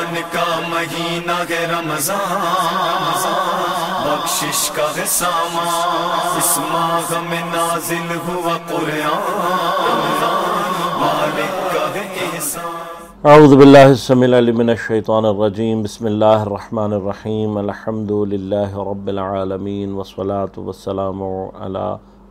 रमजान का महीना है रमजान, बख्शिश का है सामान। इस माह में नाजिल हुआ कुरान, मालिक का है एहसान। अऊज़ु बिल्लाहि समीउल अलीम मिनश शैतानिर रजीम। बिस्मिल्लाहिर रहमानिर रहीम। अल्हम्दुलिल्लाहि रब्बिल आलमीन वस्सलातु वस्सलामु अला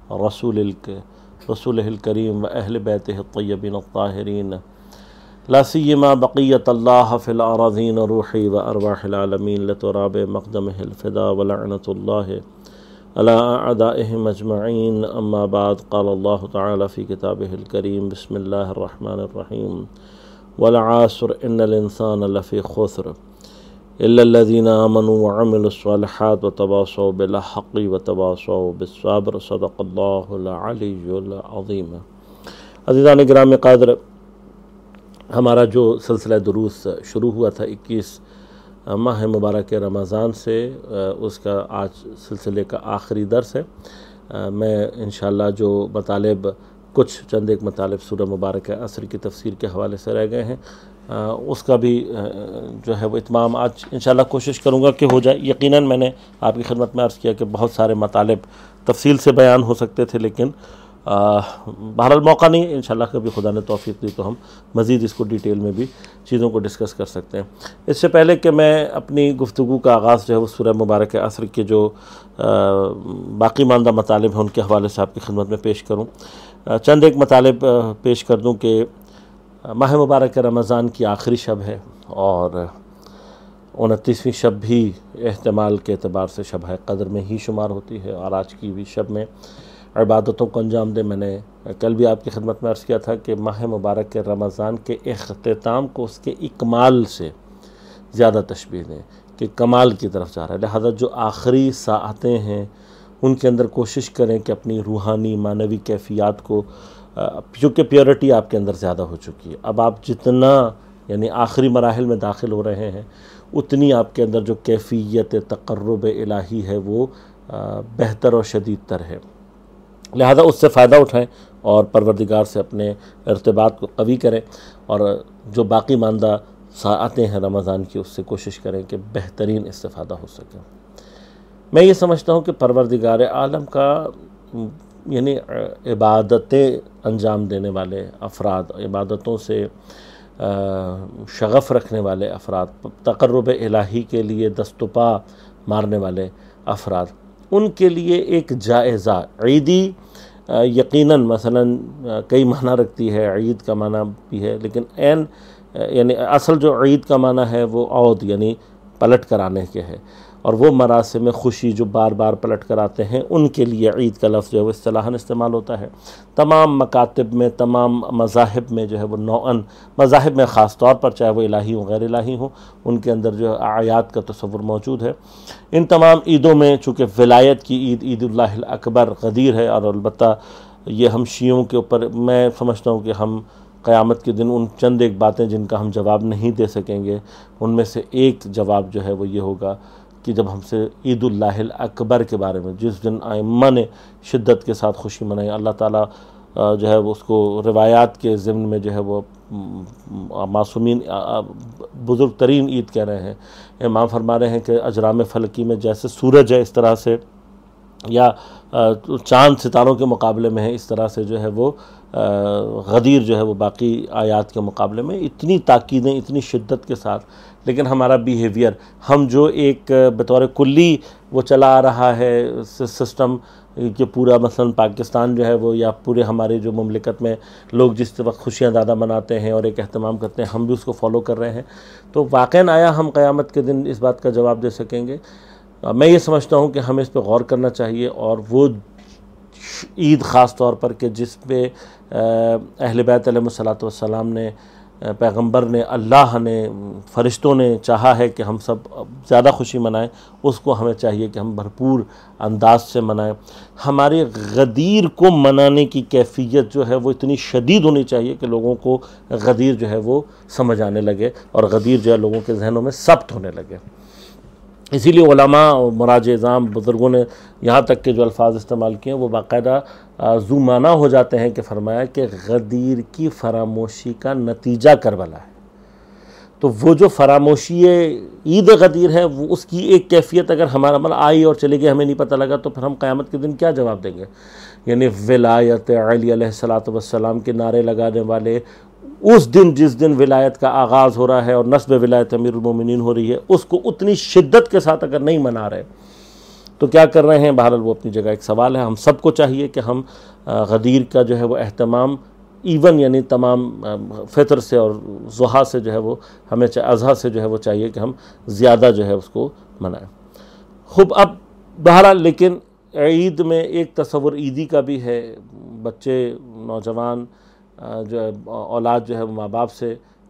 रसूलिल करीम व अहले बैतिहि अत्तय्यबीन अत्ताहिरीन ला सिय्यमा बक़ियतुल्लाह फ़िल अराज़ीन रूही व अरवाहिल आलमीन लतुराब मक़दमिहिल फ़िदा व लअनतुल्लाहि अला अअदाइहिम अजमईन। अम्मा बाद क़ाल अल्लाहु तआला फ़ी किताबिहिल करीम। बिस्मिल्लाहिर रहमानिर रहीम। वल आस्र इन्नल इंसान लफ़ी खुस्र इल्लल्लज़ीना आमनू व अमिलुस्सॉलिहात व तवासौ बिल हक़्क़ि व तवासौ बिस्सब्र। सदक़ल्लाहुल अलीयुल अज़ीम। अज़ीज़ान गिराम क़द्र, हमारा जो सिलसिला दुरूस शुरू हुआ था 21 माह मुबारक रमज़ान से, उसका आज सिलसिले का आखिरी दर्स है। मैं इंशाअल्लाह जो मतालिब चंद एक मतालिब सूरह मुबारक असर की तफसीर के हवाले से रह गए हैं, उसका भी जो है वो इत्माम आज इंशाअल्लाह कोशिश करूँगा कि हो जाए। यकीनन मैंने आपकी खिदमत में अर्ज़ किया कि बहुत सारे मतालिब तफसील से बयान हो सकते थे, लेकिन बहरहाल मौका नहीं। इंशाअल्लाह कभी खुदा ने तौफीक दी तो हम मज़ीद इसको डिटेल में भी चीज़ों को डिस्कस कर सकते हैं। इससे पहले कि मैं अपनी गुफ्तगू का आगाज़ जो है वो सूरह मुबारक असर के जो बाकी मानदा मतालिब हैं उनके हवाले से आपकी खिदमत में पेश करूँ, चंद एक मतालिब पेश कर दूँ कि माह मुबारक रमज़ान की आखिरी शब है और 29वीं शब भी एहतमाल के एतबार से शब क़द्र में ही शुमार होती है। और आज की भी शब में इबादतों को अंजाम दे। मैंने कल भी आपकी खिदमत में अर्ज़ किया था कि माह मुबारक के रमज़ान के इख्तिताम को उसके इकमाल से ज़्यादा तशबीह दें कि कमाल की तरफ जा रहा है। लिहाजा जो आखिरी साअतें हैं उनके अंदर कोशिश करें कि अपनी रूहानी मानवी कैफ़ियत को, चूँकि प्योरिटी आपके अंदर ज़्यादा हो चुकी है, अब आप जितना यानी आखिरी मराहिल में दाखिल हो रहे हैं उतनी आपके अंदर जो कैफ़ियत तक़र्रुब इलाही है वो बेहतर और शदीद तर है। लिहाजा उससे फ़ायदा उठाएं और परवरदिगार से अपने इर्तिबात को कवी करें, और जो बाकी मानदा साअतें हैं रमज़ान की उससे कोशिश करें कि बेहतरीन इस्तिफ़ादा हो सके। मैं ये समझता हूँ कि परवरदिगार आलम का यानी इबादतें अंजाम देने वाले अफराद, इबादतों से शगफ़ रखने वाले अफराद, तक़र्रुब इलाही के लिए दस्तुपा मारने वाले अफराद, उनके लिए एक जायज़ा ईदी यकीनन मसलन कई माना रखती है। ईद का माना भी है, लेकिन एन यानी असल जो ईद का माना है वो औद यानी पलट कर आने के है, और वो मरासिम खुशी जो बार बार पलट कर आते हैं उनके लिए ईद का लफ्ज़ जो है वो इस्तिलाहन इस्तेमाल होता है। तमाम मकातिब में, तमाम मज़ाहिब में जो है वो नौअन मज़ाहिब में ख़ास तौर पर, चाहे वो इलाही हो गैर इलाही हो, उनके अंदर जो आयात का तसव्वुर मौजूद है। इन तमाम ईदों में चूँकि विलायत की ईद ईदुल्लाहिल अकबर गदीर है, और अलबत्ता ये हम शियों के ऊपर मैं समझता हूँ कि हम क़यामत के दिन उन चंद एक बातें जिनका हम जवाब नहीं दे सकेंगे, उनमें से एक जवाब जो है वो ये होगा कि जब हमसे ईदुल्लाहिल अकबर के बारे में, जिस दिन आइम्मा ने शिद्दत के साथ खुशी मनाई, अल्लाह ताला जो है वो उसको रिवायात के ज़िम्न में जो है वो मासूमीन बुज़ुर्ग तरीन ईद कह रहे हैं। इमाम फरमा रहे हैं कि अजराम फ़लकी में जैसे सूरज है इस तरह से, या चाँद सितारों के मुकाबले में है, इस तरह से जो है वो गदीर जो है वो बाकी आयात के मुकाबले में इतनी ताकीदें, इतनी शिद्दत के साथ। लेकिन हमारा बिहेवियर, हम जो एक बतौर कुल्ली वो चला आ रहा है सिस्टम कि पूरा मसलन पाकिस्तान जो है वो, या पूरे हमारे जो मुमलिकत में लोग जिस वक्त खुशियाँ ज़्यादा मनाते हैं और एक एहतमाम करते हैं, हम भी उसको फॉलो कर रहे हैं, तो वाक़ईन आया हम क़यामत के दिन इस बात का जवाब दे सकेंगे? मैं ये समझता हूँ कि हमें इस पर गौर करना चाहिए। और वो ईद ख़ास तौर पर कि जिस पे अहले बैत अलैहिमुस्सलातु वस्सलाम ने, पैगंबर ने, अल्लाह ने, फ़रिश्तों ने चाहा है कि हम सब ज़्यादा खुशी मनाएं, उसको हमें चाहिए कि हम भरपूर अंदाज से मनाएं। हमारे गदीर को मनाने की कैफ़ियत जो है वो इतनी शदीद होनी चाहिए कि लोगों को गदीर जो है वो समझ आने लगे और गदीर जो है लोगों के जहनों में सब्त होने लगे। इसीलिए उलमा और मुराज-ए-इज़ाम बुज़ुर्गों ने यहाँ तक के जो अल्फाज इस्तेमाल किए हैं वो बाकायदा ज़ुमाना हो जाते हैं कि फरमाया कि गदीर की फरामोशी का नतीजा करबला है। तो वो जो फरामोशी ईद गदीर है, वो उसकी एक कैफियत अगर हमारा मतलब आई और चले गए, हमें नहीं पता लगा, तो फिर हम क़यामत के दिन क्या जवाब देंगे। यानी विलायत अली अलैहिस्सलातु वस्सलाम के नारे लगाने वाले उस दिन, जिस दिन विलायत का आगाज़ हो रहा है और नस्ब विलायत अमीरुल मोमिनीन हो रही है, उसको उतनी शिद्दत के साथ अगर नहीं मना रहे तो क्या कर रहे हैं। बहरहाल वो अपनी जगह एक सवाल है। हम सबको चाहिए कि हम गदीर का जो है वो एहतमाम इवन यानी तमाम फ़ितर से और ज़ुहा से जो है वो हमें अज़हा से जो है वो चाहिए कि हम ज़्यादा जो है उसको मनाएं। खूब, अब बहरहाल लेकिन ईद में एक तस्वुर ईदी का भी है। बच्चे, नौजवान जो है औलाद जो है वो माँ बाप से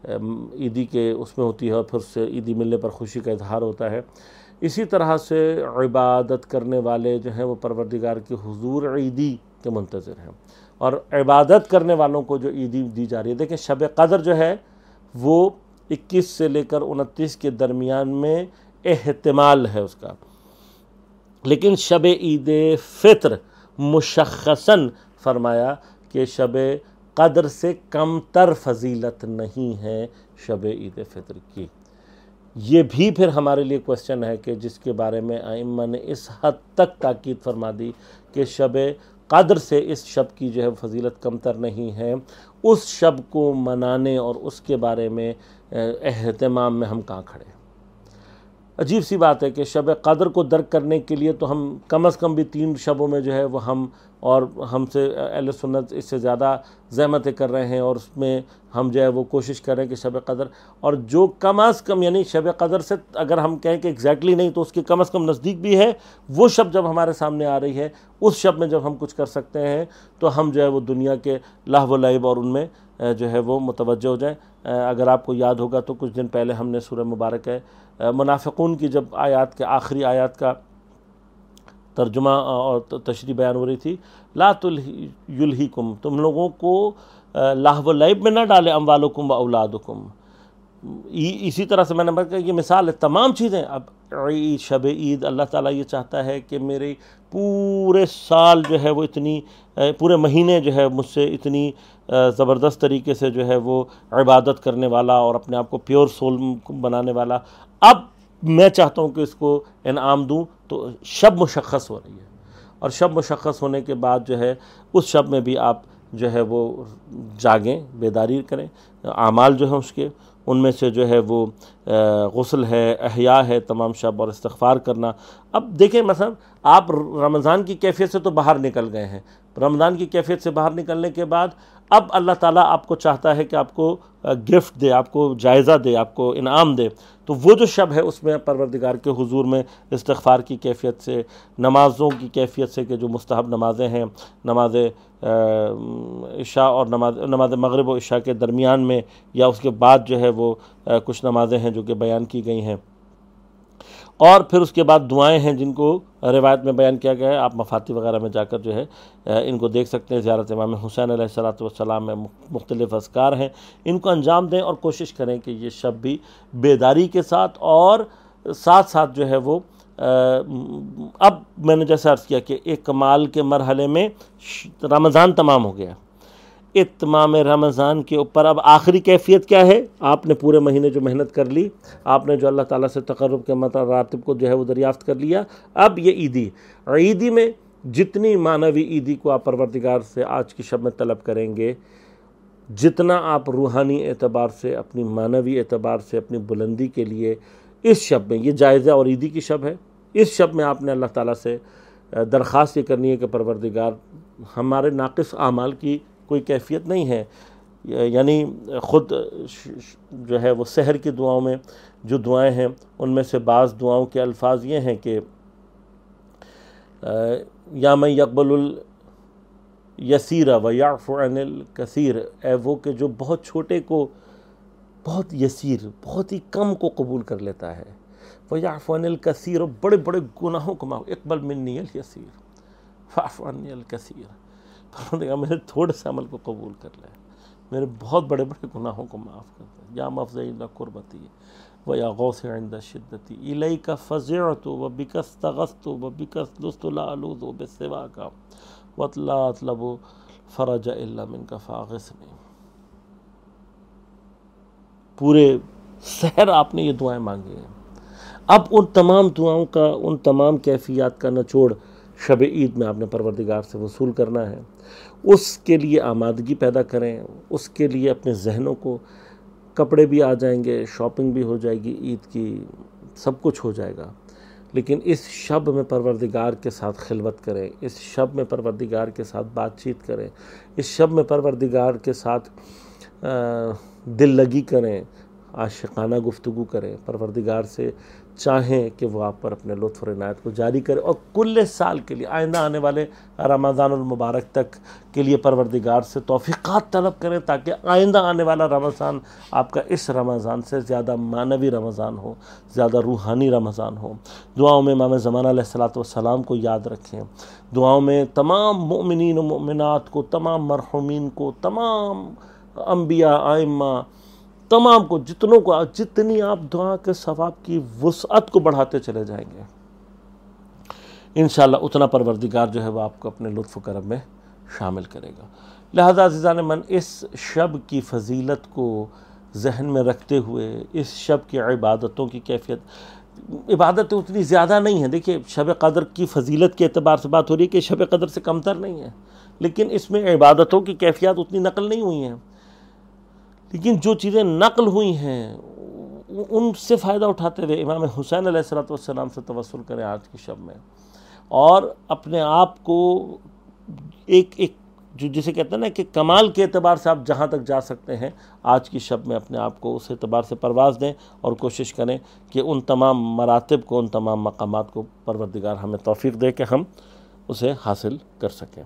ईदी के उसमें होती है और फिर उससे ईदी मिलने पर खुशी का इजहार होता है। इसी तरह से इबादत करने वाले जो हैं वो परवरदिगार के हुजूर ईदी के मुंतज़िर हैं और इबादत करने वालों को जो ईदी दी जा रही है। देखिए, शब क़द्र जो है वो 21 से लेकर 29 के दरमियान में एहतिमाल है उसका, लेकिन शब ईद फ़ित्र मुशख्खसन फरमाया कि शब क़द्र से कमतर फजीलत नहीं है शब ईद फ़ित्र की। ये भी फिर हमारे लिए क्वेश्चन है कि जिसके बारे में आइम्मा ने इस हद तक ताकीद फरमा दी कि शब क़द्र से इस शब की जो है फजीलत कमतर नहीं है, उस शब को मनाने और उसके बारे में एहतमाम में हम कहाँ खड़े। अजीब सी बात है कि शब क़द्र को दर्क करने के लिए तो हम कम अज़ कम भी 3 शबों में जो है वो हम और हमसे अहले सुन्नत इससे ज़्यादा ज़हमतें कर रहे हैं और उसमें हम जो है वो कोशिश कर रहे हैं कि शब क़द्र, और जो कम अज़ कम यानी शब क़द्र से अगर हम कहें कि एग्जैक्टली नहीं तो उसके कम अज़ कम नज़दीक भी है, वो शब जब हमारे सामने आ रही है, उस शब में जब हम कुछ कर सकते हैं तो हम जो है वो दुनिया के लहव व लइब और उनमें जो है वो मुतवज्जह हो जाएँ। अगर आपको याद होगा तो कुछ दिन पहले हमने सूरह मुबारक है मुनाफ़िक़ून की जब आयत के आखिरी आयत का तर्जुमा और तशरीह बयान हो रही थी, ला युल्हिकुम, तुम लोगों को लहव लैब में न डाले अम्वालुकुम व औलादुकुम। इसी तरह से मैंने बताया ये मिसाल है तमाम चीज़ें। अब ईद, शब ईद, अल्लाह ताला ये चाहता है कि मेरे पूरे साल जो है वो इतनी, पूरे महीने जो है मुझसे इतनी ज़बरदस्त तरीके से जो है वो इबादत करने वाला और अपने आप को प्योर सोल बनाने वाला, अब मैं चाहता हूँ कि इसको इनाम दूँ। तो शब मुशख्खस हो रही है और शब मुशख्खस होने के बाद जो है उस शब में भी आप जो है वो जागें, बेदारी करें। आमाल जो है उसके उनमें से जो है वो गुस्ल है, अहया है तमाम शब और इस्तिग़फ़ार करना। अब देखें मसलन आप रमज़ान की कैफियत से तो बाहर निकल गए हैं, रमज़ान की कैफियत से बाहर निकलने के बाद अब अल्लाह ताला आपको चाहता है कि आपको गिफ्ट दे, आपको जायज़ा दे, आपको इनाम दे। तो वो जो शब है उसमें परवरदिगार के हुजूर में इस्तिग़फ़ार की कैफियत से, नमाज़ों की कैफियत से कि जो मुस्तहब नमाज़ें हैं, नमाज़ इशा और नमाज़ मग़रिब और इशा के दरमियान में या उसके बाद जो है वो कुछ नमाज़ें हैं जो कि बयान की गई हैं, और फिर उसके बाद दुआएं हैं जिनको रिवायत में बयान किया गया है। आप मफाती वगैरह में जाकर जो है इनको देख सकते हैं। ज़ियारत इमाम हुसैन अलैहिस्सलातु वस्सलाम में मुख्तलिफ़ अज़कार हैं, इनको अंजाम दें और कोशिश करें कि ये शब भी बेदारी के साथ और साथ साथ जो है वो अब मैंने जैसा अर्ज़ किया कि एक कमाल के मरहले में रमज़ान तमाम हो गया, इत्माम रमज़ान के ऊपर अब आखिरी कैफियत क्या है। आपने पूरे महीने जो मेहनत कर ली, आपने जो अल्लाह ताला से तक़र्रुब के मरातिब को जो है वो दरियाफ़्त कर लिया, अब ये ईदी में जितनी मानवी ईदी को आप परवरदिगार से आज की शब में तलब करेंगे, जितना आप रूहानी एतबार से, अपनी मानवी एतबार से, अपनी बुलंदी के लिए इस शब में, ये जायज़ा और ईदी की शब है, इस शब में आपने अल्लाह ताला से दरख्वास्त ये करनी है कि परवरदिगार हमारे नाक़िस आमाल की कोई कैफियत नहीं है। यानी ख़ुद जो है वो सहर की दुआओं में जो दुआएं हैं उनमें से बाज़ दुआओं के अल्फाज ये हैं कि या मैं यक़बलुल यसीरा व याफ़ु अनिल कसीर, ए वो कि जो बहुत छोटे को, बहुत यसीर, बहुत ही कम को कबूल कर लेता है, व याफ़ु अनिल कसीर, और बड़े बड़े गुनाहों को माफ़, इक़बल मिन्नी अल यसीर फ़अफ़ु अन्नी अल कसीर, मेरे थोड़े से अमल को कबूल कर ले, मेरे बहुत बड़े बड़े गुनाहों को माफ़ कर दे। या मफ़ज़इला कुर्बती व या गौस इंद शिद्दती इलैका फ़ज़अतु व बिका इस्तग़स्तु व बिका लुस्तु ला अलूज़ु बिसिवाका वला अतलबु फ़रज इल्ला मिनका फ़ाग़िसनी। पूरे सहर आपने ये दुआएं मांगी हैं। अब उन तमाम दुआओं का, उन तमाम कैफियत का निचोड़ शब ईद में आपने परवरदिगार से वसूल करना है। उसके लिए आमादगी पैदा करें, उसके लिए अपने जहनों को, कपड़े भी आ जाएंगे, शॉपिंग भी हो जाएगी ईद की, सब कुछ हो जाएगा, लेकिन इस शब में परवरदिगार के साथ खिलवत करें, इस शब में परवरदिगार के साथ बातचीत करें, इस शब में परवरदिगार के साथ दिल लगी करें, आशिकाना गुफ्तगू करें, परवरदिगार से चाहें कि वो आप पर अपने लुत्फ़ और इनायत को जारी करे, और कुल्ले साल के लिए, आइंदा आने वाले रमज़ानुल मुबारक तक के लिए परवरदिगार से तौफ़ीक़ात तलब करें, ताकि आइंदा आने वाला रमज़ान आपका इस रमज़ान से ज़्यादा मानवी रमज़ान हो, ज़्यादा रूहानी रमज़ान हो। दुआओं में इमाम ज़मान अलैहिस्सलातु वस्सलाम को याद रखें, दुआओं में तमाम मोमिनीन व मोमिनात को, तमाम मरहुमीन को, तमाम अंबिया आइम्मा, तमाम को, जितनों को, जितनी आप दुआ के सवाब की वुसअत को बढ़ाते चले जाएंगे, इंशाअल्लाह उतना परवरदिगार जो है वो आपको अपने लुत्फ़ करम में शामिल करेगा। लिहाजा अज़ीज़ान मन, इस शब की फ़जीलत को जहन में रखते हुए, इस शब की इबादतों की कैफियत, इबादतें उतनी ज़्यादा नहीं है। देखिए, शब क़द्र की फ़जीलत के एतबार से बात हो रही है कि शब क़द्र से कमतर नहीं है, लेकिन इसमें इबादतों की कैफियत उतनी नकल नहीं हुई हैं। लेकिन जो चीज़ें नकल हुई हैं उनसे फ़ायदा उठाते हुए इमाम हुसैन अलैहिस्सलाम से तवस्सुल करें आज की शब में, और अपने आप को एक जो जिसे कहते हैं ना कि कमाल के एतबार से आप जहाँ तक जा सकते हैं, आज की शब में अपने आप को उस एतबार से परवाज़ दें, और कोशिश करें कि उन तमाम मरातिब को, उन तमाम मकामात को परवरदिगार हमें तौफ़ीक़ दे कि हम उसे हासिल कर सकें।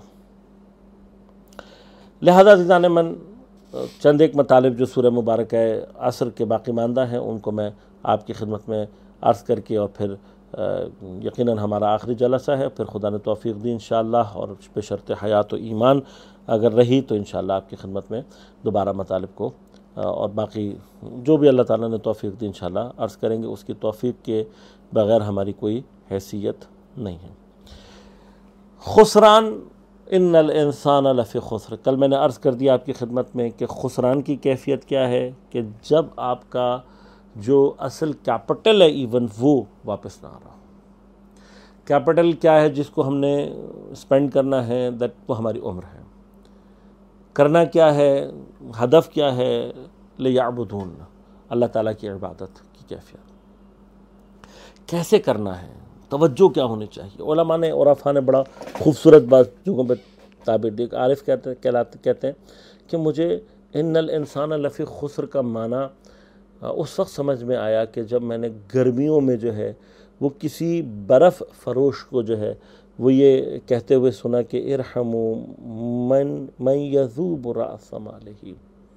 लिहाजा अज़ीज़ान मन, चंद एक मतालिब जो सूरह मुबारक है असर के बाकी मानदा हैं, उनको मैं आपकी खिदमत में अर्ज़ करके, और फिर यकीनन हमारा आखिरी जलसा है, फिर खुदा ने तौफ़ीक़ दी इंशाअल्लाह, और बेशर्त हयात व ईमान अगर रही तो इंशाअल्लाह आपकी खिदमत में दोबारा मतालिब को और बाकी जो भी अल्लाह ताला ने तौफ़ीक़ दी इंशाअल्लाह अर्ज़ करेंगे। उसकी तौफ़ीक़ के बग़ैर हमारी कोई हैसियत नहीं है। खुसरान, इन्नल इंसान लफ़ी खुस्र। कल मैंने अर्ज़ कर दिया आपकी खिदमत में कि खुसरान की कैफियत क्या है, कि जब आपका जो असल कैपिटल है इवन वो वापस ना आ रहा। कैपिटल क्या है जिसको हमने स्पेंड करना है, दैट वो हमारी उम्र है। करना क्या है, हदफ क्या है, लियअबुदून, अल्लाह ताला की इबादत की कैफियत कैसे करना है, तवज्जो क्या होनी चाहिए। उलमा ने, उरफा ने बड़ा खूबसूरत बात जगहों पर ताबीर दी। आरिफ कहते हैं कि मुझे इन्नल इंसान लफ़ी खुस्र का माना उस वक्त समझ में आया कि जब मैंने गर्मियों में जो है वो किसी बर्फ़ फरोश को जो है वो ये कहते हुए सुना कि इरहमू मन यज़ूब रास मालिही,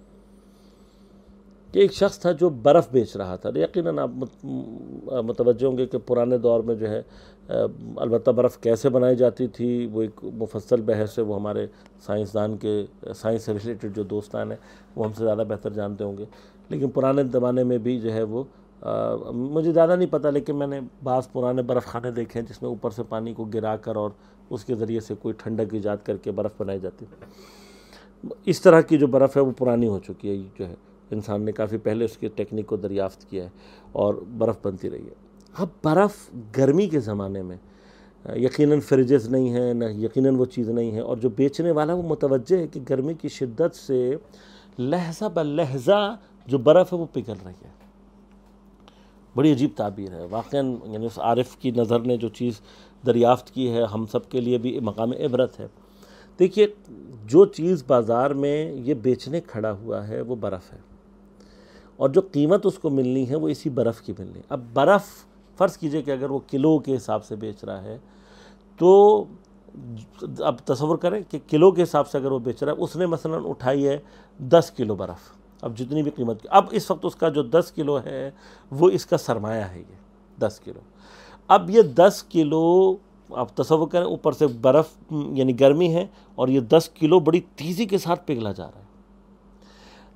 कि एक शख्स था जो बर्फ़ बेच रहा था। यकीनन आप मुतवज्जे होंगे कि पुराने दौर में जो है अलबत्ता बर्फ़ कैसे बनाई जाती थी वो एक मुफस्सल बहस है, वो हमारे साइंसदान के, साइंस से रिलेटेड जो दोस्तान हैं वो हमसे ज़्यादा बेहतर जानते होंगे। लेकिन पुराने ज़माने में भी जो है वो मुझे ज़्यादा नहीं पता, लेकिन मैंने बाज़ पुराने बर्फ़ खाने देखे हैं जिसमें ऊपर से पानी को गिरा कर और उसके ज़रिए से कोई ठंडक ईजाद करके बर्फ़ बनाई जाती है। इस तरह की जो बर्फ़ है वो पुरानी हो चुकी है, जो है इंसान ने काफ़ी पहले उसकी टेक्निक को दरियाफ्त किया है और बर्फ़ बनती रही है। अब बर्फ़ गर्मी के ज़माने में यकीनन फ्रिजेस नहीं है, न यकीनन वो चीज़ नहीं है, और जो बेचने वाला वो मुतवज्जे है कि गर्मी की शिद्दत से लहज़ा ब लहज़ा जो बर्फ़ है वो पिघल रही है। बड़ी अजीब ताबीर है वाक़अन, यानी उस आरिफ की नज़र ने जो चीज़ दरियाफ्त की है हम सब के लिए भी मकाम इबरत है। देखिए, जो चीज़ बाज़ार में ये बेचने खड़ा हुआ है वो बर्फ़ है, और जो कीमत उसको मिलनी है वो इसी बर्फ़ की मिलनी है। अब बर्फ़ फ़र्ज़ कीजिए कि अगर वो किलो के हिसाब से बेच रहा है, तो अब तसव्वुर करें कि किलो के हिसाब से अगर वो बेच रहा है, उसने मसलन उठाई है 10 किलो बर्फ़, अब जितनी भी कीमत की, अब इस वक्त उसका जो 10 किलो है वो इसका सरमाया है, ये 10 किलो। अब ये 10 किलो आप तसव्वुर करें, ऊपर से बर्फ़ यानी गर्मी है, और ये 10 किलो बड़ी तेज़ी के साथ पिघला जा रहा है।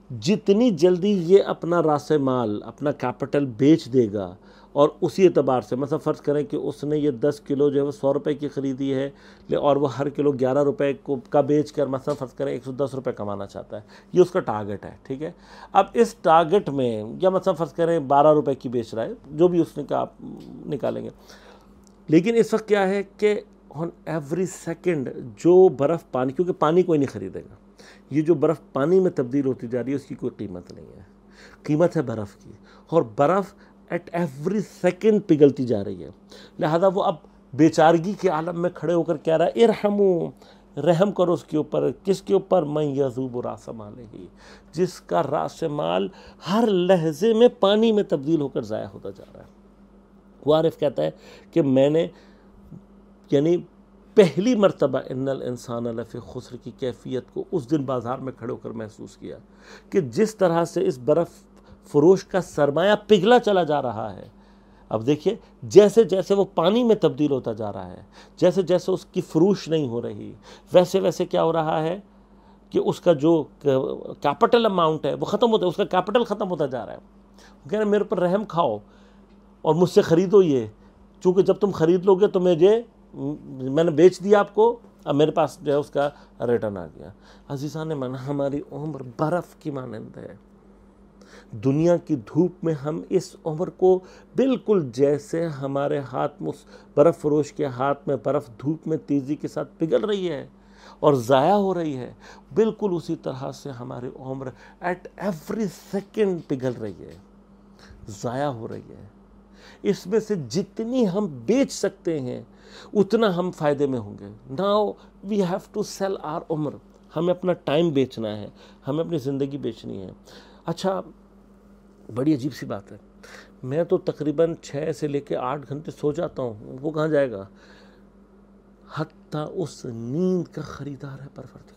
जितनी जल्दी ये अपना रासे माल, अपना कैपिटल बेच देगा, और उसी एतबार से मतलब फ़र्ज़ करें कि उसने ये 10 किलो जो है वो 100 रुपये की ख़रीदी है, और वो हर किलो 11 रुपये का बेच कर मतलब फ़र्ज़ करें 110 रुपये कमाना चाहता है, ये उसका टारगेट है, ठीक है। अब इस टारगेट में या मतलब फ़र्ज़ करें 12 रुपये की बेच रहा है, जो भी उसने का आप निकालेंगे, लेकिन इस वक्त क्या है कि ऑन एवरी सेकेंड जो बर्फ़ पानी, क्योंकि पानी कोई नहीं ख़रीदेगा, ये जो बर्फ़ पानी में तब्दील होती जा रही है उसकी कोई कीमत नहीं है, कीमत है बर्फ़ की, और बर्फ़ एट एवरी सेकेंड पिघलती जा रही है। लिहाजा वो अब बेचारगी के आलम में खड़े होकर कह रहा है इरहमू, रहम करो उसके ऊपर। किसके ऊपर? मैं यज़ूब रासमाल ही, जिसका रासमाल हर लहजे में पानी में तब्दील होकर ज़ाया होता जा रहा है। वो आरिफ कहता है कि मैंने यानी पहली मरतबा इन्नल इंसान लफ़ी खुस्र की कैफियत को उस दिन बाज़ार में खड़े होकर महसूस किया कि जिस तरह से इस बर्फ़ फ़रोश का सरमाया पिघला चला जा रहा है। अब देखिए, जैसे जैसे वो पानी में तब्दील होता जा रहा है, जैसे जैसे उसकी फ़रोश नहीं हो रही, वैसे वैसे क्या हो रहा है कि उसका जो कैपिटल अमाउंट है वो ख़त्म होता है, उसका कैपिटल ख़त्म होता जा रहा है। वो कह रहे मेरे पर रहम खाओ और मुझसे ख़रीदो ये, चूँकि जब तुम ख़रीद लोगे तो मैंने बेच दिया आपको, अब मेरे पास जो है उसका रिटर्न आ गया। अज़ीज़ान मन, हमारी उम्र बर्फ़ की मानंद है। दुनिया की धूप में हम इस उम्र को बिल्कुल जैसे हमारे हाथ में उस बर्फ़ फरोश के हाथ में बर्फ़ धूप में तेज़ी के साथ पिघल रही है और ज़ाया हो रही है, बिल्कुल उसी तरह से हमारी उम्र एट एवरी सेकेंड पिघल रही है, ज़ाया हो रही है। इसमें से जितनी हम बेच सकते हैं उतना हम फ़ायदे में होंगे। Now we have to sell our उम्र, हमें अपना टाइम बेचना है, हमें अपनी ज़िंदगी बेचनी है। अच्छा, बड़ी अजीब सी बात है, मैं तो तकरीबन 6 से लेकर 8 घंटे सो जाता हूँ, वो कहाँ जाएगा? हत्ता उस नींद का ख़रीदार है परवरदिगार,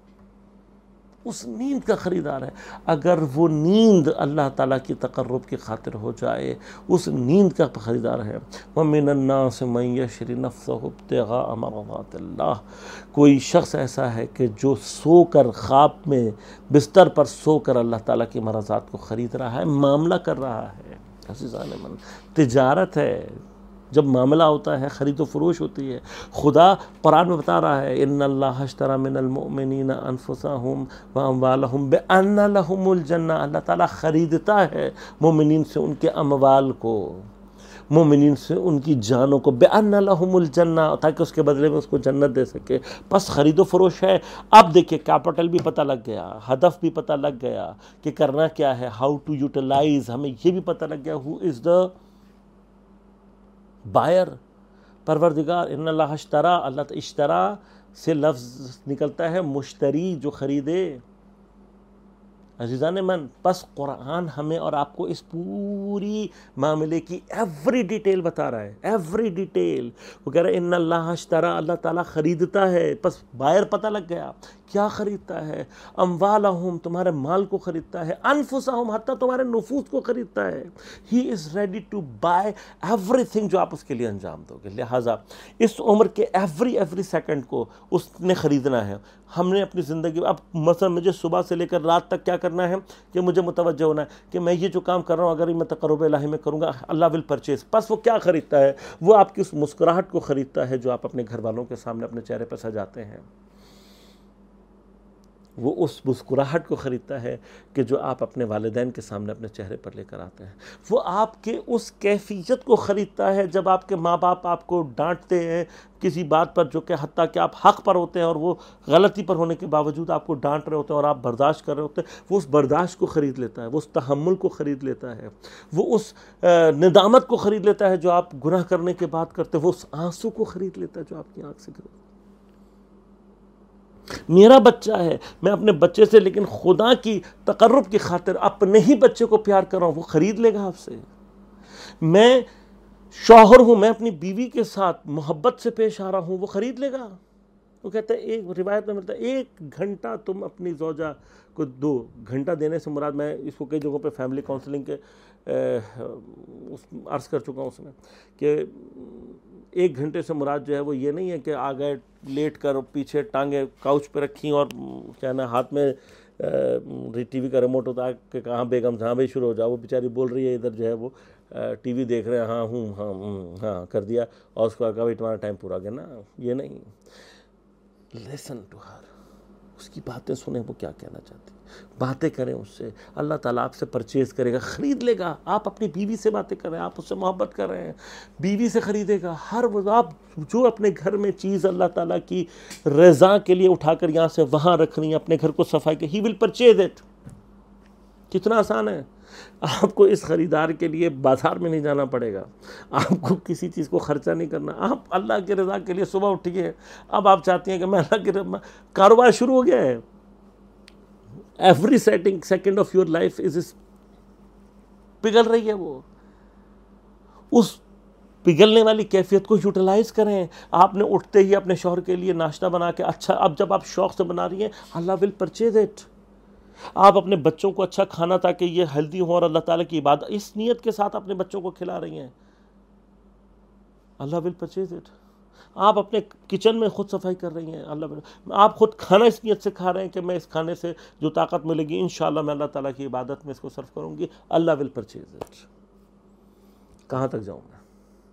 उस नींद का ख़रीदार है। अगर वो नींद अल्लाह ताला की तक़र्रुब की खातिर हो जाए, उस नींद का ख़रीदार है। व मिनन्नास मन यशरी नफ्सहु इब्तिग़ाअ मर्ज़ातिल्लाह, कोई शख्स ऐसा है कि जो सोकर ख्वाब में बिस्तर पर सोकर अल्लाह ताला की मर्ज़ात को ख़रीद रहा है, मामला कर रहा है। अज़ीज़ान मन, तिजारत है। जब मामला होता है, ख़रीदो फरोश होती है। खुदा कुरान में बता रहा है, इन्नल्लाह अश्तरा मिनल मुमिनीना अनफुसहुम व अम्वालहुम बिअन्ना लहुमुल जन्नह, अल्लाह ताला ख़रीदता है मोमिनीन से उनके अमवाल को, मोमिनीन से उनकी जानों को, बिअन्ना लहुमुल जन्नह, ताकि उसके बदले में उसको जन्नत दे सके। बस ख़रीदो फरोश है। अब देखिए, कैपिटल भी पता लग गया, हदफ भी पता लग गया कि करना क्या है, हाउ टू यूटिलाइज, हमें ये भी पता लग गया हु इज़ द बायर, परवरदिगार। इन्नल्लाह इश्तरा, अल्लाह इश्तरा से लफ्ज़ निकलता है मुश्तरी, जो ख़रीदे। अज़ीज़ान मन, बस कुरान हमें और आपको इस पूरी मामले की एवरी डिटेल बता रहा है, एवरी डिटेल। वो कह रहा है इन्नल्लाह इश्तरा, अल्लाह ताला ख़रीदता है। बस बायर पता लग गया, क्या ख़रीदता है? अम्वालहुम, तुम्हारे माल को ख़रीदता है, अनफुसहुम, हत्ता तुम्हारे नफूस को ख़रीदता है। He is ready to buy everything जो आप उसके लिए अंजाम दोगे। लिहाजा इस उम्र के एवरी सेकंड को उसने ख़रीदना है। हमने अपनी ज़िंदगी में, अब मसलन मुझे सुबह से लेकर रात तक क्या करना है कि मुझे मुतवज्जह होना है कि मैं ये जो काम कर रहा हूँ, अगर मैं तक़र्रुब इलाही में करूँगा, अल्लाह विल परचेज़। बस वो क्या ख़रीदता है? वो आपकी उस मुस्कुराहट को ख़रीदता है जो आप अपने घर वालों के सामने अपने चेहरे पर सजाते हैं। वो उस मुस्कुराहट को ख़रीदता है कि जो आप अपने वालिदैन के सामने अपने चेहरे पर लेकर आते हैं। वो आपके उस कैफियत को ख़रीदता है जब आपके माँ बाप आपको डांटते हैं किसी बात पर जो कि हत्ता कि आप हक़ पर होते हैं और वो गलती पर होने के बावजूद आपको डांट रहे होते हैं और आप बर्दाश्त कर रहे होते हैं। वो उस बर्दाश्त को ख़रीद लेता है, वो उस तहम्मुल को ख़रीद लेता है, वो उस निदामत को ख़रीद लेता है जो आप गुनाह करने के बाद करते हैं, वो उस आंसू को ख़रीद लेता है जो आपकी आँख से गिरते। मेरा बच्चा है, मैं अपने बच्चे से लेकिन खुदा की तक़र्रुब की खातिर अपने ही बच्चे को प्यार कर रहा हूँ, वो ख़रीद लेगा आपसे। मैं शौहर हूँ, मैं अपनी बीवी के साथ मोहब्बत से पेश आ रहा हूँ, वो ख़रीद लेगा। वो कहता है, एक रिवायत में मिलता है, 1 घंटा तुम अपनी ज़ौजा को 2 घंटा देने से मुराद, मैं इसको कई जगहों पे फैमिली काउंसलिंग के अर्ज़ कर चुका हूँ उसमें, कि 1 घंटे से मुराद जो है वो ये नहीं है कि आ गए लेट कर पीछे टांगे काउच पे रखी और क्या ना हाथ में टीवी का रिमोट होता है कि कहाँ बेगम जहाँ भाई शुरू हो जाओ, वो बेचारी बोल रही है, इधर जो है वो टीवी देख रहे हैं, हाँ हूँ हाँ हाँ कर दिया, और उसको कहा भाई तुम्हारा टाइम पूरा गया ना। ये नहीं, लिसन टू हर, उसकी बातें सुने, वो क्या कहना चाहती, बातें करें उससे। अल्लाह ताला आपसे परचेज़ करेगा, ख़रीद लेगा। आप अपनी बीवी से बातें कर रहे हैं, आप उससे मोहब्बत कर रहे हैं, बीवी से ख़रीदेगा। हर वो आप जो अपने घर में चीज़ अल्लाह ताला की रज़ा के लिए उठाकर यहाँ से वहाँ रखनी है, अपने घर को सफाई के, ही विल परचेज इट। कितना आसान है। आपको इस ख़रीदार के लिए बाज़ार में नहीं जाना पड़ेगा, आपको किसी चीज़ को ख़र्चा नहीं करना। आप अल्लाह के रज़ा के लिए सुबह उठिए। अब आप चाहती हैं कि मैं अल्लाह के कारोबार शुरू हो गया है। Every second of your life is पिघल रही है, वो उस पिघलने वाली कैफियत को यूटिलाइज करें। आपने उठते ही अपने शौहर के लिए नाश्ता बना के, अच्छा अब जब आप शौक से बना रही हैं, अल्लाह विल परचेज इट। आप अपने बच्चों को अच्छा खाना ताकि ये हेल्दी हो और अल्लाह ताला की इबादत, इस नीयत के साथ अपने बच्चों को खिला रही हैं, अल्लाह विल परचेज इट। आप अपने किचन में खुद सफाई कर रही हैं, अल्लाह, आप खुद खाना इस नीयत से खा रहे हैं कि मैं इस खाने से जो ताकत मिलेगी इंशाअल्लाह मैं अल्लाह ताला की इबादत में इसको सर्व करूंगी, अल्लाह विल परचेज इट। कहाँ तक जाऊँ मैं?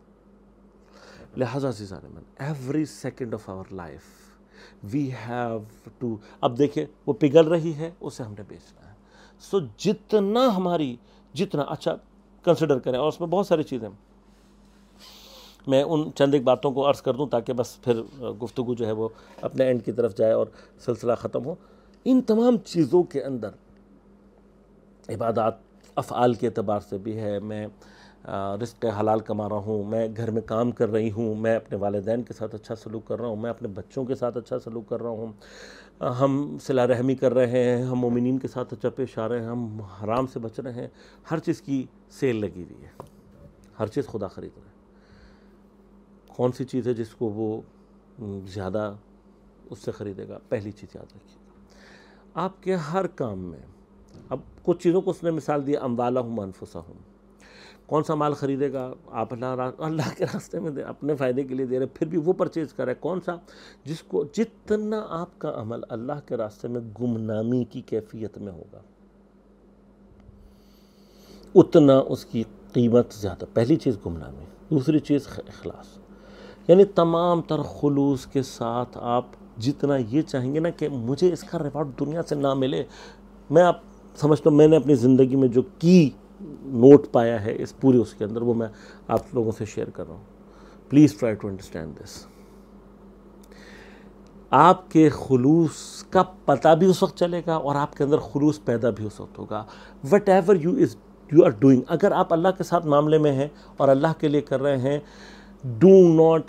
लिहाजा every second of our life we have to, अब देखिए वो पिघल रही है, उसे हमने बेचना है। सो जितना हमारी, जितना अच्छा कंसिडर करें, और उसमें बहुत सारी चीज़ें, मैं उन चंद एक बातों को अर्ज़ कर दूं ताकि बस फिर गुफ्तगू जो है वो अपने एंड की तरफ जाए और सिलसिला ख़त्म हो। इन तमाम चीज़ों के अंदर इबादत अफ़आल के एतबार से भी है, मैं रिज़्क़ हलाल कमा रहा हूँ, मैं घर में काम कर रही हूँ, मैं अपने वालिदैन के साथ अच्छा सलूक कर रहा हूँ, मैं अपने बच्चों के साथ अच्छा सलूक कर रहा हूँ, हम सिला रहमी कर रहे हैं, हम मोमिनीन के साथ अच्छा पेश आ रहे हैं, हम हराम से बच रहे हैं। हर चीज़ की सेल लगी हुई है, हर चीज़ खुदा ख़रीद रहा है। कौन सी चीज़ है जिसको वो ज़्यादा उससे ख़रीदेगा? पहली चीज़ याद रखिएगा, आपके हर काम में, अब कुछ चीज़ों को उसने मिसाल दिया, अम्वालहुम अनफुसहुम, कौन सा माल ख़रीदेगा? आप अल्लाह के रास्ते में दे, अपने फ़ायदे के लिए दे रहे, फिर भी वो परचेज़ कर रहा है। कौन सा? जिसको, जितना आपका अमल अल्लाह के रास्ते में गुमनामी की कैफियत में होगा, उतना उसकी कीमत ज़्यादा। पहली चीज़ गुमनामी, दूसरी चीज़ इखलास, यानी तमाम तर खुलूस के साथ आप जितना ये चाहेंगे ना कि मुझे इसका रिवार्ड दुनिया से ना मिले। मैं आप समझता हूँ मैंने अपनी ज़िंदगी में जो की नोट पाया है इस पूरे उसके अंदर, वो मैं आप लोगों से शेयर कर रहा हूँ। Please try to understand this. आपके खुलूस का पता भी उस वक्त चलेगा और आपके अंदर खुलूस पैदा भी उस वक्त होगा। Whatever you are doing, अगर आप अल्लाह के साथ मामले में हैं और अल्लाह के लिए कर रहे हैं, डू नॉट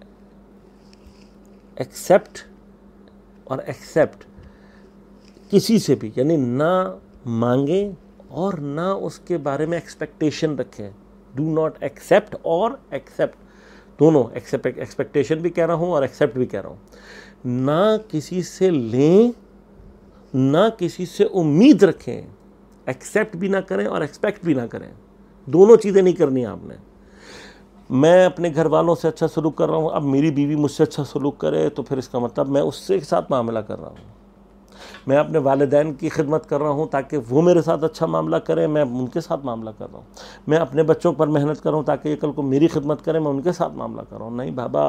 एक्सेप्ट किसी से भी, यानी ना मांगे और ना उसके बारे में एक्सपेक्टेशन रखें। डू नॉट एक्सेप्ट और एक्सेप्ट, दोनों, एक्सपेक्टेशन भी कह रहा हूँ और एक्सेप्ट भी कह रहा हूँ। ना किसी से लें, ना किसी से उम्मीद रखें, एक्सेप्ट भी ना करें और एक्सपेक्ट भी ना करें, दोनों चीज़ें नहीं करनी आपने। मैं अपने घर वालों से अच्छा सलूक कर रहा हूँ, अब मेरी बीवी मुझसे अच्छा सलूक करे तो फिर इसका मतलब मैं उससे एक साथ मामला कर रहा हूँ। मैं अपने वालिदैन की खिदमत कर रहा हूँ ताकि वो मेरे साथ अच्छा मामला करें, मैं उनके साथ मामला कर रहा हूँ। मैं अपने बच्चों पर मेहनत कर रहा हूँ ताकि ये कल को मेरी खिदमत करें, मैं उनके साथ मामला कर रहा हूँ। नहीं बाबा,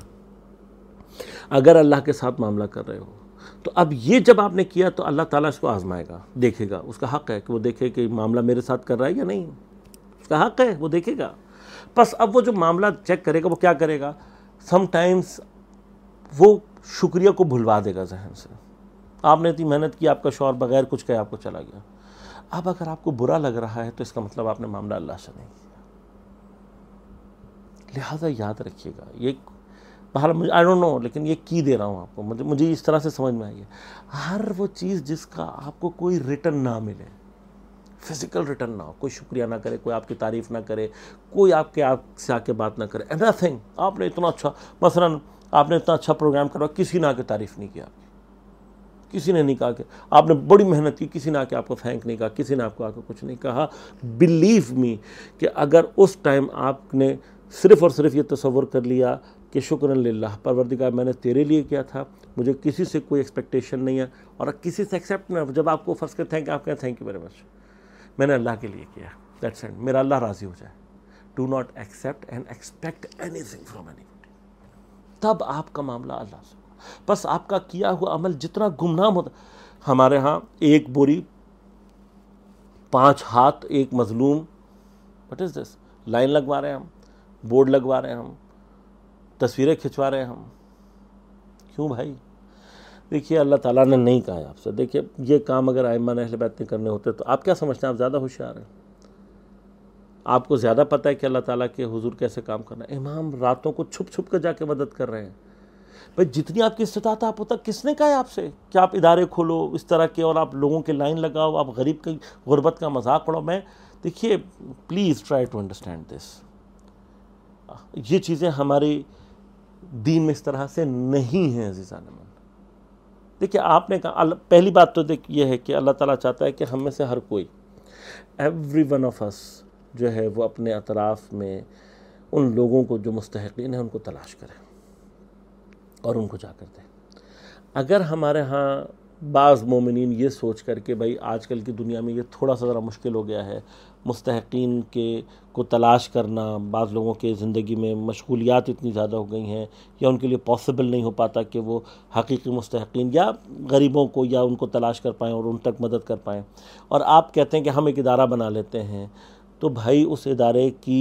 अगर अल्लाह के साथ मामला कर रहे हो तो अब ये जब आपने किया तो अल्लाह ताला इसको आजमाएगा, देखेगा। उसका हक़ है कि वो देखे कि मामला मेरे साथ कर रहा है या नहीं, उसका हक़ है, वो देखेगा। बस अब वो जो मामला चेक करेगा, वो क्या करेगा, समटाइम्स वो शुक्रिया को भुलवा देगा जहन से। आपने इतनी मेहनत की, आपका शौहर बगैर कुछ कहे आपको चला गया। अब अगर आपको बुरा लग रहा है तो इसका मतलब आपने मामला अल्लाह से नहीं किया। लिहाजा याद रखिएगा, ये बाहर मुझे आई डोंट नो, लेकिन ये की दे रहा हूँ आपको, मुझे इस तरह से समझ में आई है। हर वो चीज़ जिसका आपको कोई रिटर्न ना मिले, फिजिकल रिटर्न ना हो, कोई शुक्रिया ना करे, कोई आपकी तारीफ़ ना करे, कोई आपसे आके बात ना करे, एनीथिंग। आपने इतना अच्छा, मसलन आपने इतना अच्छा प्रोग्राम करवा, किसी ने आके तारीफ़ नहीं किया, किसी ने नहीं कहा कि आपने बड़ी मेहनत की, किसी ने आके आपको थैंक नहीं कहा, किसी ने आपको आके कुछ नहीं कहा। बिलीव मी कि अगर उस टाइम आपने सिर्फ़ और सिर्फ ये तसव्वुर कर लिया कि शुक्रन लिल्लाह, परवरदिगार मैंने तेरे लिए किया था, मुझे किसी से कोई एक्सपेक्टेशन नहीं है, और किसी से एक्सेप्ट ना, जब आपको फर्ज कर थैंक आप कहें थैंक यू वेरी मच, मैंने अल्लाह के लिए किया, दैट्स इट, मेरा अल्लाह राज़ी हो जाए। Do not accept and expect anything from anybody, तब आपका मामला अल्लाह से। बस आपका किया हुआ अमल जितना गुमनाम होता, हमारे यहाँ एक बोरी 5 हाथ एक मजलूम, व्हाट इज़ दिस, लाइन लगवा रहे हैं हम, बोर्ड लगवा रहे हैं हम, तस्वीरें खिंचवा रहे हैं हम, क्यों भाई? देखिए अल्लाह ताला ने नहीं कहा है आपसे। देखिए ये काम अगर आइम्मा अहले बैत ने करने होते तो आप क्या समझते हैं, आप ज़्यादा होशियार हैं, आपको ज़्यादा पता है कि अल्लाह ताला के हुजूर कैसे काम करना है। इमाम रातों को छुप छुप कर जाके मदद कर रहे हैं। भाई जितनी आपकी इस्तिताअत आप होता, किसने कहा है आपसे कि आप इदारे खोलो इस तरह के और आप लोगों के लाइन लगाओ, आप गरीब की गुर्बत का मजाक उड़ाओ? मैं देखिए please try to understand this, ये चीज़ें हमारी दीन में इस तरह से नहीं हैं अज़ीज़ान मन। देखिए आपने कहा, पहली बात तो देखिए ये है कि अल्लाह ताला चाहता है कि हम में से हर कोई, एवरी वन ऑफ अस जो है वो अपने अतराफ़ में उन लोगों को जो मुस्तहिक़ीन हैं उनको तलाश करें और उनको जाकर दें। अगर हमारे यहाँ बाज़ मोमिनीन ये सोच कर के भाई आजकल की दुनिया में ये थोड़ा सा ज़रा मुश्किल हो गया है, मुस्तहिक़ीन के को तलाश करना, बाज़ लोगों के ज़िंदगी में मशगूलियात इतनी ज़्यादा हो गई हैं या उनके लिए पॉसिबल नहीं हो पाता कि वो हकीकी मुस्तहिक़ीन या गरीबों को या उनको तलाश कर पाएँ और उन तक मदद कर पाएँ, और आप कहते हैं कि हम एक इदारा बना लेते हैं, तो भाई उस इदारे की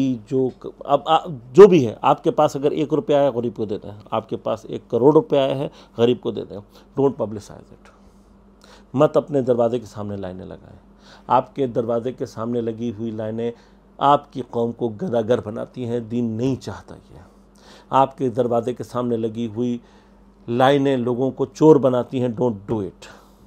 जो भी है, आपके पास अगर 1 रुपया आया गरीब को देते हैं, आपके पास 1 करोड़ रुपया आया है गरीब को देते हैं। डोंट पब्लिसाइज इट, मत अपने दरवाजे के सामने लाइनें लगाएं। आपके दरवाजे के सामने लगी हुई लाइनें आपकी कौम को गदागर बनाती हैं, दीन नहीं चाहता ये। आपके दरवाजे के सामने लगी हुई लाइनें लोगों को चोर बनाती हैं, डोंट डू इट।